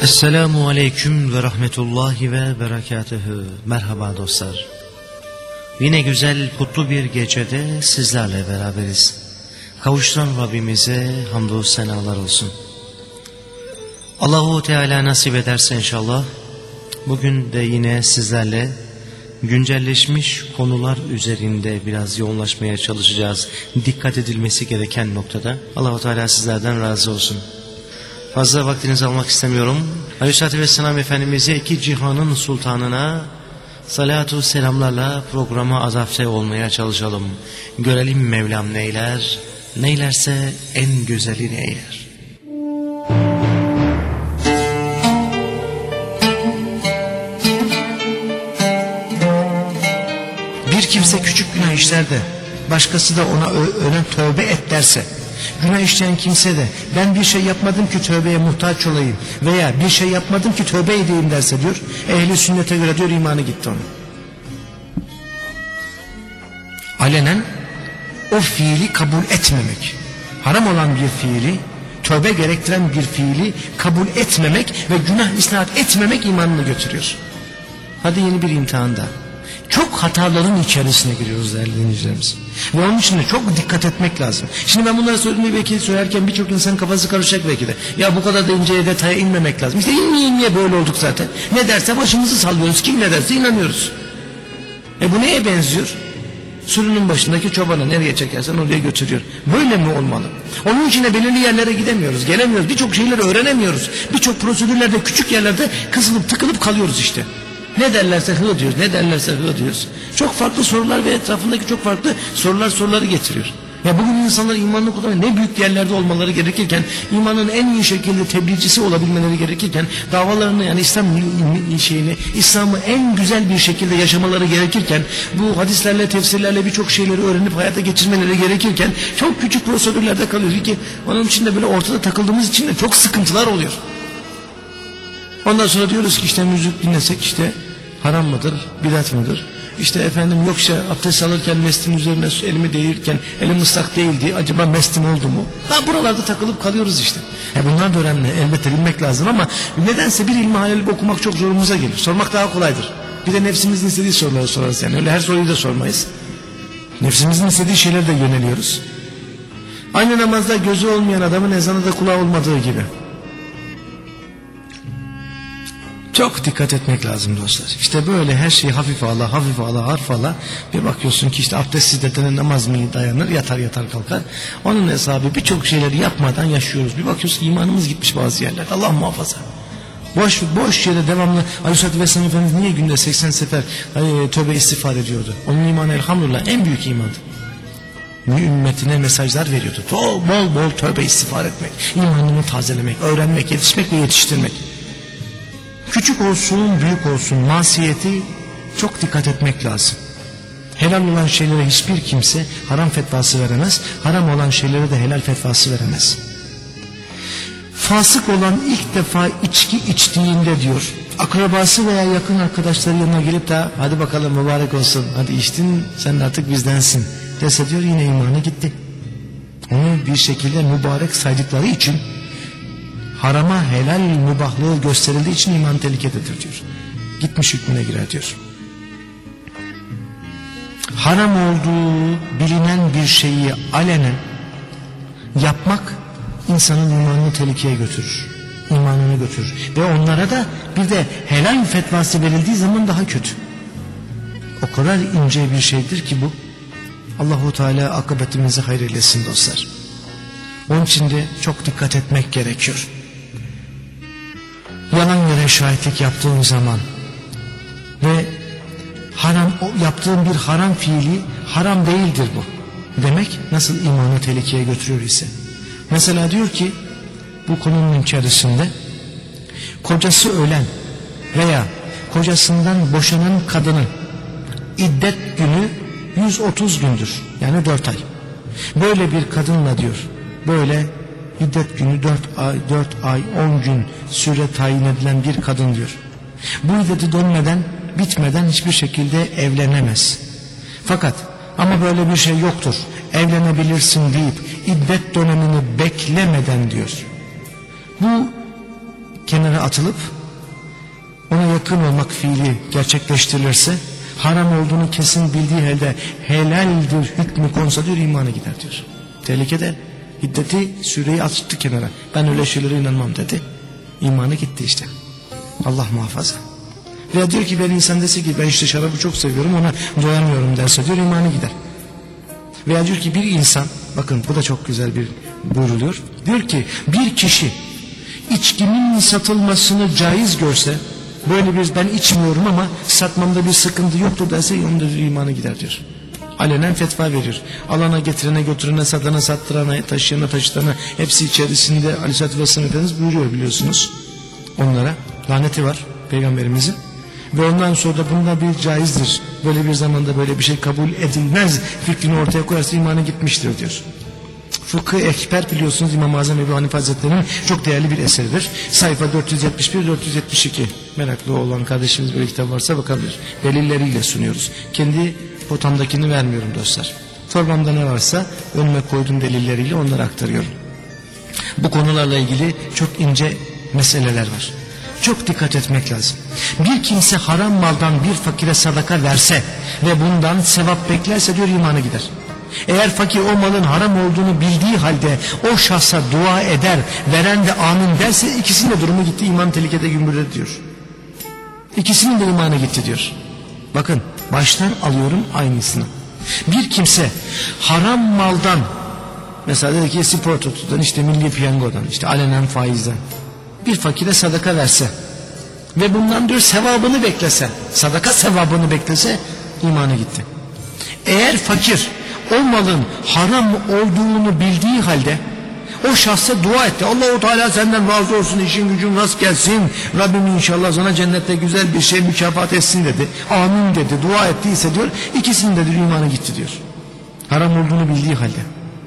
Esselamu Aleyküm ve Rahmetullahi ve Berekatühü. Merhaba dostlar. Yine güzel, kutlu bir gecede sizlerle beraberiz. Kavuşturan Rabbimize hamdü senalar olsun. Allahu Teala nasip ederse inşallah bugün de yine sizlerle güncelleşmiş konular üzerinde biraz yoğunlaşmaya çalışacağız. Dikkat edilmesi gereken noktada. Allahu Teala sizlerden razı olsun. Fazla vaktinizi almak istemiyorum. Aleyhisselatü Vesselam Efendimiz'e, iki cihanın sultanına salatu selamlarla programa adapte olmaya çalışalım. Görelim Mevlam neyler, neylerse en güzelini eyler. Bir kimse küçük günah işler de başkası da ona öyle tövbe et derse, günah işleyen kimse de ben bir şey yapmadım ki tövbeye muhtaç olayım veya bir şey yapmadım ki tövbe edeyim derse diyor, ehli sünnete göre diyor imanı gitti onun. Alenen o fiili kabul etmemek, haram olan bir fiili, tövbe gerektiren bir fiili kabul etmemek ve günah isnat etmemek imanını götürüyor. Hadi yeni bir imtihanda. Çok hataların içerisine giriyoruz değerli dinleyicilerimiz. Ve onun için de çok dikkat etmek lazım. Şimdi ben bunları söylediğimde belki söylerken birçok insanın kafası karışacak belki de. Ya bu kadar da inceye detaya inmemek lazım. İşte inmeye böyle olduk zaten. Ne derse başımızı sallıyoruz. Kim ne derse inanıyoruz. Bu neye benziyor? Sürünün başındaki çobana nereye çekersen oraya götürüyor. Böyle mi olmalı? Onun için de belirli yerlere gidemiyoruz, gelemiyoruz. Birçok şeyleri öğrenemiyoruz. Birçok prosedürlerde, küçük yerlerde kısılıp tıkılıp kalıyoruz işte. Ne derlerse hı diyoruz, ne derlerse hı diyoruz. Çok farklı sorular ve etrafındaki çok farklı soruları getiriyor. Ya bugün insanlar imanını kullanıyor. Ne büyük yerlerde olmaları gerekirken, imanın en iyi şekilde tebliğcisi olabilmeleri gerekirken, davalarını yani İslam'ı en güzel bir şekilde yaşamaları gerekirken, bu hadislerle, tefsirlerle birçok şeyleri öğrenip hayata geçirmeleri gerekirken, çok küçük prosedürlerde kalıyor ki, onun için de böyle ortada takıldığımız için de çok sıkıntılar oluyor. Ondan sonra diyoruz ki işte müzik dinlesek işte haram mıdır, bidat mıdır? İşte efendim yoksa abdest alırken mestin üzerine elimi değirken elim ıslak değildi. Acaba mestin oldu mu? Daha buralarda takılıp kalıyoruz işte. Bunlar da önemli. Elbette bilmek lazım ama nedense bir ilmi halel okumak çok zorumuza gelir. Sormak daha kolaydır. Bir de nefsimizin istediği soruları sorarız yani. Öyle her soruyu da sormayız. Nefsimizin istediği şeylere de yöneliyoruz. Aynı namazda gözü olmayan adamın ezanı da kulağı olmadığı gibi. Çok dikkat etmek lazım dostlar. İşte böyle her şeyi hafife ala, harf ala. Bir bakıyorsun ki işte abdestsiz de namaz mı dayanır, yatar kalkar. Onun hesabı birçok şeyleri yapmadan yaşıyoruz. Bir bakıyorsun imanımız gitmiş bazı yerler. Allah muhafaza. Boş yere devamlı Aleyhisselatü Vesselam Efendimiz niye günde 80 sefer tövbe istiğfar ediyordu? Onun imanı elhamdülillah en büyük imandı. Ümmetine mesajlar veriyordu. Bol tövbe istiğfar etmek, imanını tazelemek, öğrenmek, yetişmek ve yetiştirmek. Küçük olsun, büyük olsun masiyeti çok dikkat etmek lazım. Helal olan şeylere hiçbir kimse haram fetvası veremez, haram olan şeylere de helal fetvası veremez. Fasık olan ilk defa içki içtiğinde diyor, akrabası veya yakın arkadaşları yanına gelip de hadi bakalım mübarek olsun, hadi içtin sen artık bizdensin dese diyor yine imanı gitti. Onu bir şekilde mübarek saydıkları için, harama helal mübahlığı gösterildiği için iman tehlikededir diyor. Gitmiş hükmüne girer diyor. Haram olduğu bilinen bir şeyi alenen yapmak insanın imanını tehlikeye götürür. İmanını götürür. Ve onlara da bir de helal fetvası verildiği zaman daha kötü. O kadar ince bir şeydir ki bu. Allahu Teala akıbetimizi hayır eylesin dostlar. Onun için de çok dikkat etmek gerekiyor. Yalan yere şahitlik yaptığın zaman ve yaptığın bir haram fiili haram değildir bu demek nasıl imanı tehlikeye götürüyor ise. Mesela diyor ki bu konunun içerisinde kocası ölen veya kocasından boşanan kadının iddet günü 130 gündür yani 4 ay. Böyle bir kadınla diyor böyle İddet günü 4 ay 10 gün süre tayin edilen bir kadın diyor. Bu iddeti dönmeden bitmeden hiçbir şekilde evlenemez. Fakat ama böyle bir şey yoktur. Evlenebilirsin deyip iddet dönemini beklemeden diyor. Bu kenara atılıp ona yakın olmak fiili gerçekleştirilirse, haram olduğunu kesin bildiği halde helaldir hükmü konsa diyor, imanı gider diyor. Tehlikede, hiddeti, süreyi attı kenara. Ben öyle şeylere inanmam dedi. İmanı gitti işte. Allah muhafaza. Veya diyor ki ben insan dese ki ben işte şarabı çok seviyorum, ona doyamıyorum derse diyor, imanı gider. Veya diyor ki bir insan, bakın bu da çok güzel bir buyruluyor. Diyor ki bir kişi içkinin satılmasını caiz görse, böyle bir ben içmiyorum ama satmamda bir sıkıntı yoktur derse, onda imanı gider diyor. Alenen fetva verir. Alana getirene götürene, satana sattırana, taşıyana taşıtana, hepsi içerisinde Aleyhisselatü Vesselam Efendimiz buyuruyor biliyorsunuz. Onlara laneti var Peygamberimizin. Ve ondan sonra da bunda bir caizdir, böyle bir zamanda böyle bir şey kabul edilmez fikrini ortaya koyarsa imanı gitmiştir diyor. Fıkıh-ı Ekber biliyorsunuz İmam-ı Azam Ebu Hanife Hazretleri'nin çok değerli bir eseridir. Sayfa 471-472. Meraklı olan kardeşimiz böyle kitap varsa bakabilir. Delilleriyle sunuyoruz. Kendi potamdakini vermiyorum dostlar. Torbamda ne varsa önüme koyduğum delilleriyle onları aktarıyorum. Bu konularla ilgili çok ince meseleler var. Çok dikkat etmek lazım. Bir kimse haram maldan bir fakire sadaka verse ve bundan sevap beklerse diyor, imanı gider. Eğer fakir o malın haram olduğunu bildiği halde o şahsa dua eder, veren de amin derse, ikisinin de durumu gitti, iman tehlikede gümbürledi diyor. İkisinin de imanı gitti diyor. Bakın baştan alıyorum aynısını. Bir kimse haram maldan, mesela dedi ki spor tutudan, işte milli piyangodan, işte alenen faizden bir fakire sadaka verse ve bundan diyor sevabını beklese, sadaka sevabını beklese, imanı gitti. Eğer fakir o malın haram olduğunu bildiği halde o şahsa dua etti, Allah-u Teala senden razı olsun, işin gücün rast gelsin, Rabbim inşallah sana cennette güzel bir şey mükafat etsin dedi, amin dedi, dua ettiyse diyor, ikisinin de diyor, imanı gitti diyor. Haram olduğunu bildiği halde.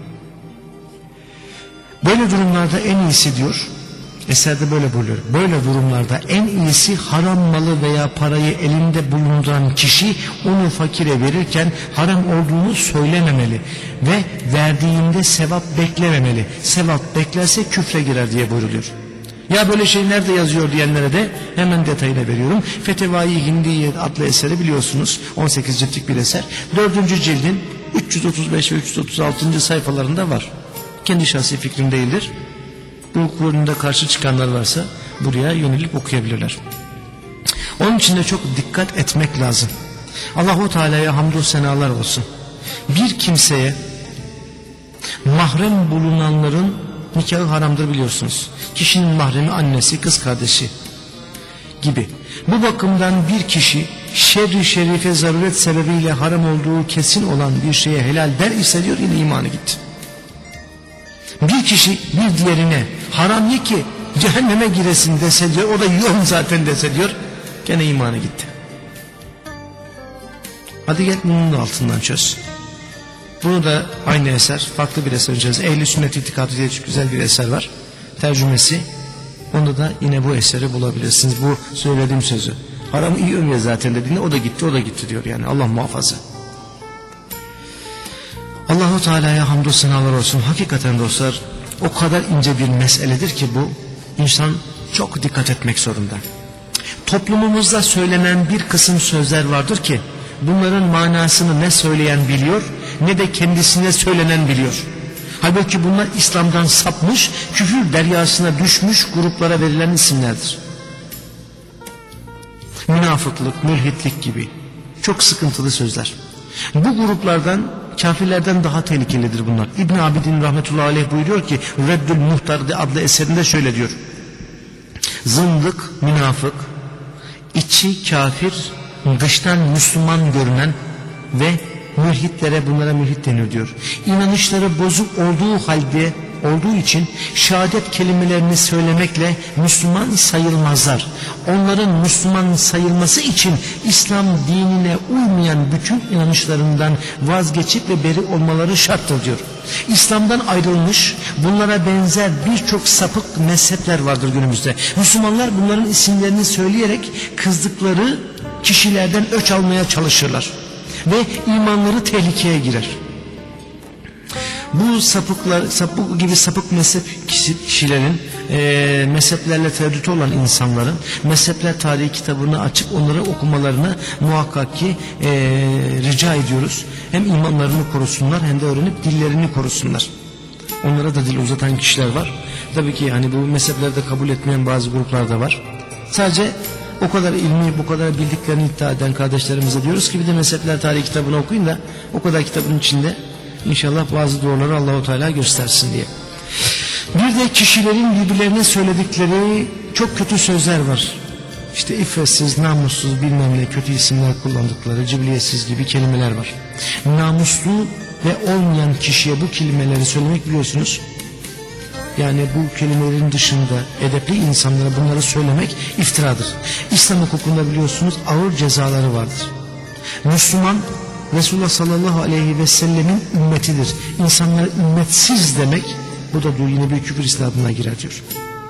Böyle durumlarda en iyisi diyor, eserde böyle buyuruyor, böyle durumlarda en iyisi haram malı veya parayı elinde bulunduran kişi onu fakire verirken haram olduğunu söylememeli ve verdiğinde sevap beklememeli. Sevap beklerse küfre girer diye buyruluyor. Ya böyle şey nerede yazıyor diyenlere de hemen detayını veriyorum. Fetevai Hindiye adlı eseri biliyorsunuz, 18 ciltlik bir eser. 4. cildin 335 ve 336. sayfalarında var. Kendi şahsi fikrim değildir. Bu bölümde karşı çıkanlar varsa buraya yönelip okuyabilirler. Onun için de çok dikkat etmek lazım. Allah-u Teala'ya hamdü senalar olsun. Bir kimseye mahrem bulunanların nikahı haramdır biliyorsunuz. Kişinin mahremi annesi, kız kardeşi gibi. Bu bakımdan bir kişi şerri şerife zaruret sebebiyle haram olduğu kesin olan bir şeye helal der ise diyor, yine imanı gitti. Bir kişi bir diğerine haram ye ki cehenneme giresin dese diyor, o da yiyorum zaten dese diyor, gene imanı gitti. Hadi gel bunun da altından çöz. Bunu da aynı eser, farklı bir eser önce Ehl-i Sünnet İtikadı diye güzel bir eser var. Tercümesi. Onda da yine bu eseri bulabilirsiniz. Bu söylediğim sözü. Haram yiyorum ya zaten dediğinde o da gitti, o da gitti diyor yani, Allah muhafaza. Allah-u Teala'ya hamdü senalar olsun. Hakikaten dostlar o kadar ince bir meseledir ki bu, insan çok dikkat etmek zorunda. Toplumumuzda söylenen bir kısım sözler vardır ki bunların manasını ne söyleyen biliyor ne de kendisine söylenen biliyor. Halbuki bunlar İslam'dan sapmış, küfür deryasına düşmüş gruplara verilen isimlerdir. Münafıklık, mülhitlik gibi çok sıkıntılı sözler. Bu gruplardan, kafirlerden daha tehlikelidir bunlar. İbn Abidin rahmetullahi aleyh buyuruyor ki Reddül Muhtar adlı eserinde şöyle diyor: zındık, münafık, içi kafir, dıştan Müslüman görünen ve mülhitlere, bunlara mülhit denir diyor. İnanışları bozuk olduğu için şehadet kelimelerini söylemekle Müslüman sayılmazlar. Onların Müslüman sayılması için İslam dinine uymayan bütün inanışlarından vazgeçip ve beri olmaları şarttır diyor. İslam'dan ayrılmış, bunlara benzer birçok sapık mezhepler vardır günümüzde. Müslümanlar bunların isimlerini söyleyerek kızdıkları kişilerden öç almaya çalışırlar ve imanları tehlikeye girer. Bu sapık gibi sapık mezhep kişilerin, mezheplerle tereddütü olan insanların mezhepler tarihi kitabını açıp onları okumalarını muhakkak ki rica ediyoruz. Hem imanlarını korusunlar hem de öğrenip dillerini korusunlar. Onlara da dil uzatan kişiler var. Tabii ki hani bu mezheplerde kabul etmeyen bazı gruplar da var. Sadece o kadar ilmi, bu kadar bildiklerini iddia eden kardeşlerimize diyoruz ki bir de mezhepler tarihi kitabını okuyun da o kadar kitabın içinde İnşallah bazı doğruları Allahu Teala göstersin diye. Bir de kişilerin birbirlerine söyledikleri çok kötü sözler var. İşte iffetsiz, namussuz bilmem ne kötü isimler kullandıkları, cibriyetsiz gibi kelimeler var. Namuslu ve olmayan kişiye bu kelimeleri söylemek biliyorsunuz. Yani bu kelimelerin dışında edepli insanlara bunları söylemek iftiradır. İslam hukukunda biliyorsunuz ağır cezaları vardır. Müslüman Resulullah sallallahu aleyhi ve sellemin ümmetidir. İnsanlara ümmetsiz demek, bu da yine bir küfür isnadına girer diyor.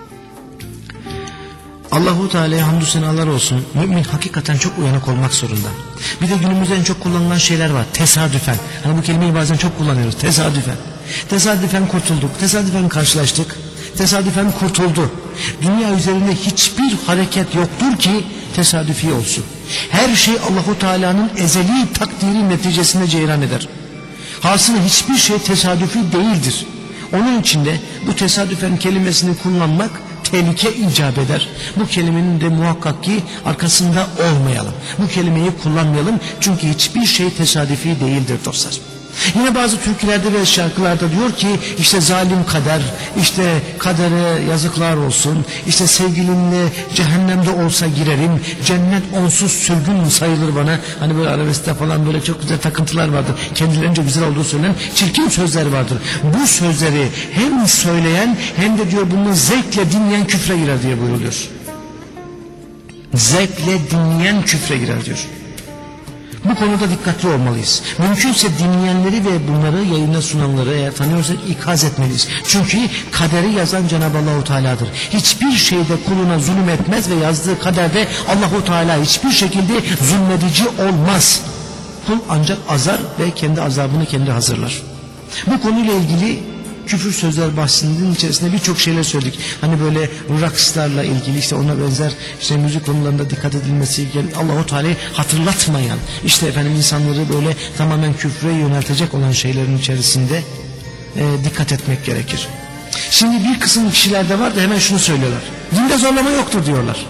Allahu Teala'ya hamdü senalar olsun. Mümin hakikaten çok uyanık olmak zorunda. Bir de günümüzde en çok kullanılan şeyler var. Tesadüfen. Hani bu kelimeyi bazen çok kullanıyoruz. Tesadüfen. Tesadüfen kurtulduk. Tesadüfen karşılaştık. Tesadüfen kurtuldu. Dünya üzerinde hiçbir hareket yoktur ki tesadüfi olsun. Her şey Allahu Teala'nın ezeli takdiri neticesinde cereyan eder. Hasılı hiçbir şey tesadüfi değildir. Onun için de bu tesadüfen kelimesini kullanmak tehlike icap eder. Bu kelimenin de muhakkak ki arkasında olmayalım. Bu kelimeyi kullanmayalım çünkü hiçbir şey tesadüfi değildir dostlar. Yine bazı türkülerde ve şarkılarda diyor ki işte zalim kader, işte kadere yazıklar olsun, işte sevgilimle cehennemde olsa girerim, cennet onsuz sürgün sayılır bana. Hani böyle arabeskte falan böyle çok güzel takıntılar vardır. Kendilerince güzel olduğu söylenen çirkin sözler vardır. Bu sözleri hem söyleyen hem de diyor bunu zevkle dinleyen küfre girer diye buyuruluyor. Zevkle dinleyen küfre girer diyor. Bu konuda dikkatli olmalıyız. Mümkünse dinleyenleri ve bunları yayına sunanları eğer tanıyorsak ikaz etmeliyiz. Çünkü kaderi yazan Cenab-ı Allahu Teala'dır. Hiçbir şeyde kuluna zulüm etmez ve yazdığı kaderde Allahu Teala hiçbir şekilde zulmedici olmaz. Kul ancak azar ve kendi azabını kendi hazırlar. Bu konuyla ilgili küfür sözler bahsinin içerisinde birçok şeyler söyledik. Hani böyle rakslarla ilgili işte ona benzer işte müzik konularında dikkat edilmesi, Allahu Teala'yı hatırlatmayan, işte efendim insanları böyle tamamen küfre yöneltecek olan şeylerin içerisinde dikkat etmek gerekir. Şimdi bir kısım kişilerde var da hemen şunu söylüyorlar. Dinde zorlama yoktur diyorlar.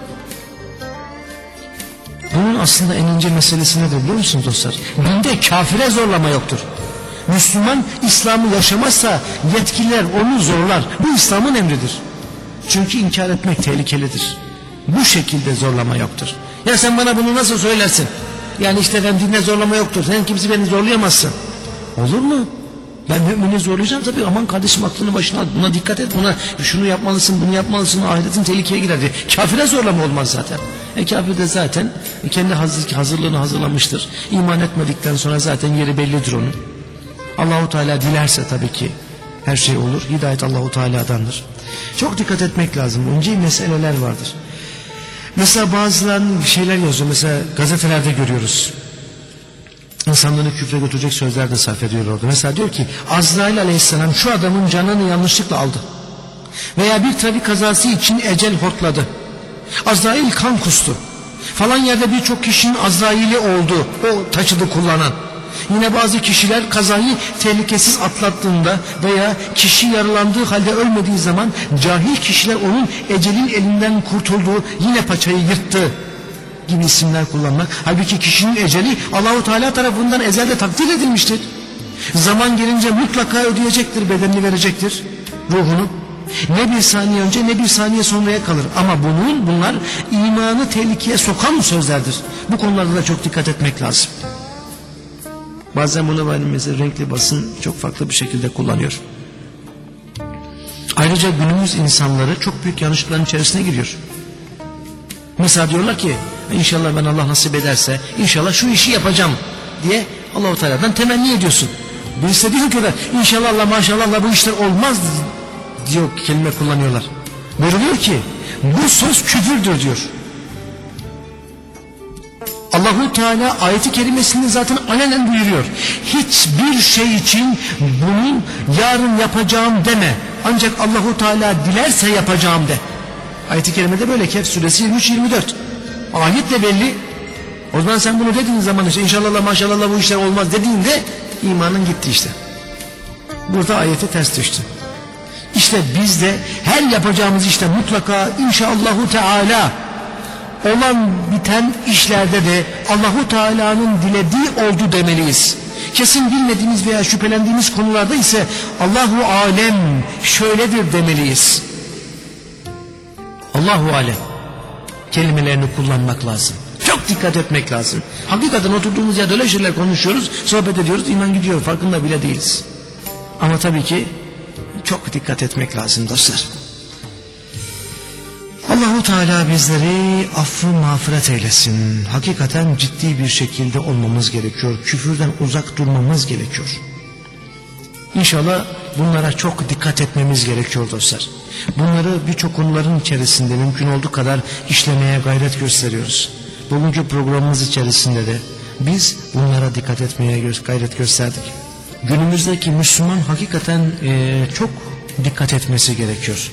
Bunun aslında en ince meselesi nedir biliyor musunuz dostlar? Dinde kafire zorlama yoktur. Müslüman İslam'ı yaşamazsa yetkililer onu zorlar. Bu İslam'ın emridir. Çünkü inkar etmek tehlikelidir. Bu şekilde zorlama yoktur. Ya sen bana bunu nasıl söylersin? Yani işte ben dinde zorlama yoktur. Sen kimse beni zorlayamazsın. Olur mu? Ben mümini zorlayacağım tabii. Aman kardeşim aklını başına al. Buna dikkat et. Buna şunu yapmalısın, bunu yapmalısın. Ahiretin tehlikeye girer diye. Kafire zorlama olmaz zaten. Kafir de zaten kendi hazırlığını hazırlamıştır. İman etmedikten sonra zaten yeri bellidir onun. Allahu Teala dilerse tabii ki her şey olur. Hidayet Allahu Teala'dandır. Çok dikkat etmek lazım. Önce meseleler vardır. Mesela bazılarının şeyler yazıyor. Mesela gazetelerde görüyoruz. İnsanları küfre götürecek sözler de sarf ediyor orada. Mesela diyor ki Azrail Aleyhisselam şu adamın canını yanlışlıkla aldı. Veya bir trafik kazası için ecel hortladı. Azrail kan kustu. Falan yerde birçok kişinin Azrail'i oldu. O taşıdı kullanan. Yine bazı kişiler kazayı tehlikesiz atlattığında veya kişi yaralandığı halde ölmediği zaman cahil kişiler onun ecelin elinden kurtulduğu yine paçayı yırttı gibi isimler kullanmak. Halbuki kişinin eceli Allahu Teala tarafından ezelde takdir edilmiştir. Zaman gelince mutlaka ödeyecektir, bedenini verecektir, ruhunu. Ne bir saniye önce ne bir saniye sonraya kalır. Ama bunlar imanı tehlikeye sokan sözlerdir. Bu konularda da çok dikkat etmek lazım. Bazen bunu mesela renkli basın çok farklı bir şekilde kullanıyor. Ayrıca günümüz insanları çok büyük yanlışlıkların içerisine giriyor. Mesela diyorlar ki inşallah ben Allah nasip ederse inşallah şu işi yapacağım diye Allah-u Teala'dan temenni ediyorsun. Birisi diyor ki inşallah Allah maşallah Allah bu işler olmaz diyor, kelime kullanıyorlar. Buyuruyor ki bu söz küfürdür diyor. Allahu Teala ayeti kerimesinde zaten alenen buyuruyor. Hiçbir şey için bunu yarın yapacağım deme. Ancak Allahu Teala dilerse yapacağım de. Ayeti kerimede böyle. Kehf suresi 23-24. Ayetle belli. O zaman sen bunu dediğin zaman işte inşallah maşallah bu işler olmaz dediğinde imanın gitti işte. Burada ayeti ters düştü. İşte biz de her yapacağımız işte mutlaka inşallahü teala olan biten işlerde de Allahu Teala'nın dilediği oldu demeliyiz. Kesin bilmediğimiz veya şüphelendiğimiz konularda ise Allahu alem şöyledir demeliyiz. Allahu alem kelimelerini kullanmak lazım. Çok dikkat etmek lazım. Hakikaten oturduğumuz yerde öyle şeyler konuşuyoruz, sohbet ediyoruz, iman gidiyor, farkında bile değiliz. Ama tabii ki çok dikkat etmek lazım dostlar. Allahu Teala bizleri affı mağfiret eylesin. Hakikaten ciddi bir şekilde olmamız gerekiyor. Küfürden uzak durmamız gerekiyor. İnşallah bunlara çok dikkat etmemiz gerekiyor dostlar. Bunları birçok konuların içerisinde mümkün olduğu kadar işlemeye gayret gösteriyoruz. Bugünkü programımız içerisinde de biz bunlara dikkat etmeye gayret gösterdik. Günümüzdeki Müslüman hakikaten çok dikkat etmesi gerekiyor.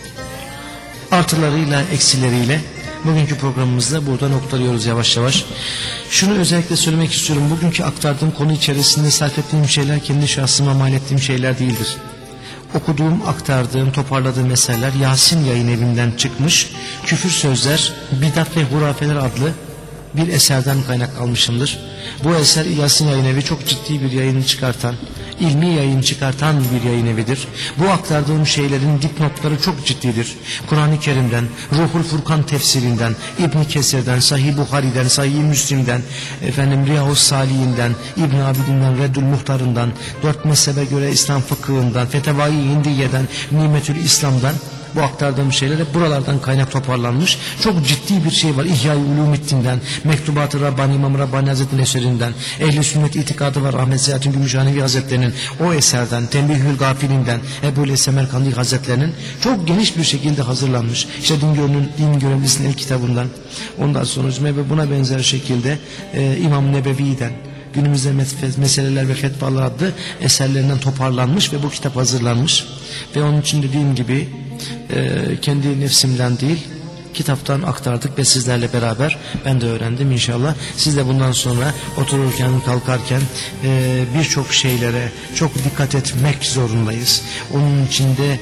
Artılarıyla eksileriyle bugünkü programımızda burada noktalıyoruz yavaş yavaş. Şunu özellikle söylemek istiyorum. Bugünkü aktardığım konu içerisinde sarf ettiğim şeyler kendi şahsıma mal ettiğim şeyler değildir. Okuduğum, aktardığım, toparladığım eserler Yasin Yayın Evi'nden çıkmış Küfür Sözler, Bidat ve Hurafeler adlı bir eserden kaynak almışımdır. Bu eser Yasin Yayın Evi çok ciddi bir yayın çıkartan, ilmi yayın çıkartan bir yayın evidir. Bu aktardığım şeylerin dipnotları çok ciddidir. Kur'an-ı Kerim'den, Ruhul Furkan tefsirinden, İbn-i Kesir'den, Sahih Buhari'den, Sahih Müslim'den, Riyâhus Sâlih'inden, İbn Abidin'den, Reddül Muhtar'ından, 4 mezhebe göre İslam fıkhından, Fetevai Hindiye'den, Nimetül İslam'dan bu aktardığım şeyler hep buralardan kaynak toparlanmış. Çok ciddi bir şey var. İhya-i Ulûmiddin'den, Mektubat-ı Rabbani İmam Rabbani Hazretleri'nin eserinden, Ehl-i Sünnet itikadı var Ahmet Ziyahattin Gümüşhanevi Hazretleri'nin o eserden, Tembihül Gafilinden, Ebu Semerkandi Hazretleri'nin çok geniş bir şekilde hazırlanmış. İşte din görevlisinin el kitabından, ondan sonra ve buna benzer şekilde İmam Nebevi'den, günümüzde meseleler ve fetvalar adlı eserlerinden toparlanmış ve bu kitap hazırlanmış. Ve onun için dediğim gibi kendi nefsimden değil kitaptan aktardık ve sizlerle beraber ben de öğrendim inşallah. Siz de bundan sonra otururken kalkarken birçok şeylere çok dikkat etmek zorundayız. Onun için de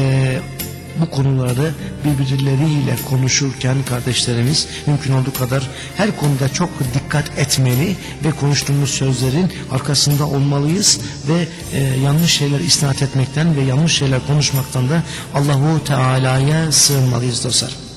bu konuları birbirleriyle konuşurken kardeşlerimiz mümkün olduğu kadar her konuda çok dikkat etmeli ve konuştuğumuz sözlerin arkasında olmalıyız ve yanlış şeyler isnat etmekten ve yanlış şeyler konuşmaktan da Allahu Teala'ya sığınmalıyız dostlar.